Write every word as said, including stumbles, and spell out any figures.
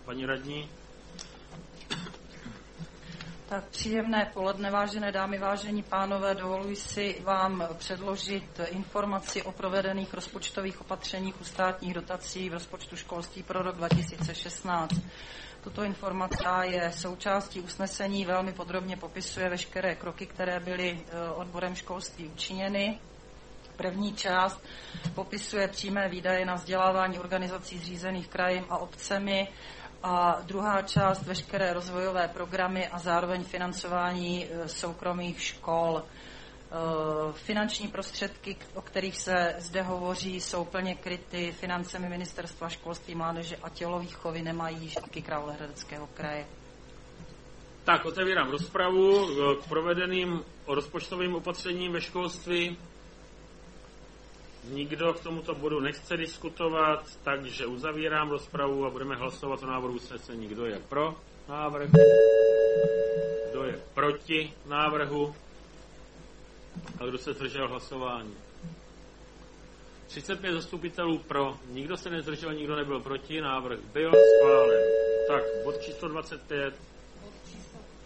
Paní radní. Tak příjemné poledne, vážené dámy, vážení pánové, dovoluji si vám předložit informaci o provedených rozpočtových opatřeních u státních dotací v rozpočtu školství pro rok dva tisíce šestnáct. Tuto informace je součástí usnesení, velmi podrobně popisuje veškeré kroky, které byly odborem školství učiněny. První část popisuje přímé výdaje na vzdělávání organizací zřízených krajem a obcemi a druhá část veškeré rozvojové programy a zároveň financování soukromých škol. Finanční prostředky, o kterých se zde hovoří, jsou plně kryty financemi Ministerstva školství, mládeže a tělovýchovy, nemají žitky Královéhradeckého kraje. Tak, otevírám rozpravu k provedeným rozpočtovým opatřením ve školství. Nikdo k tomuto bodu nechce diskutovat, takže uzavírám rozpravu a budeme hlasovat o návrhu usnesení. Kdo je pro návrh? Kdo je proti návrhu? A kdo se zdržel hlasování? třicet pět zastupitelů pro, nikdo se nezdržel, nikdo nebyl proti, návrh byl schválen. Tak, bod číslo dvacet pět.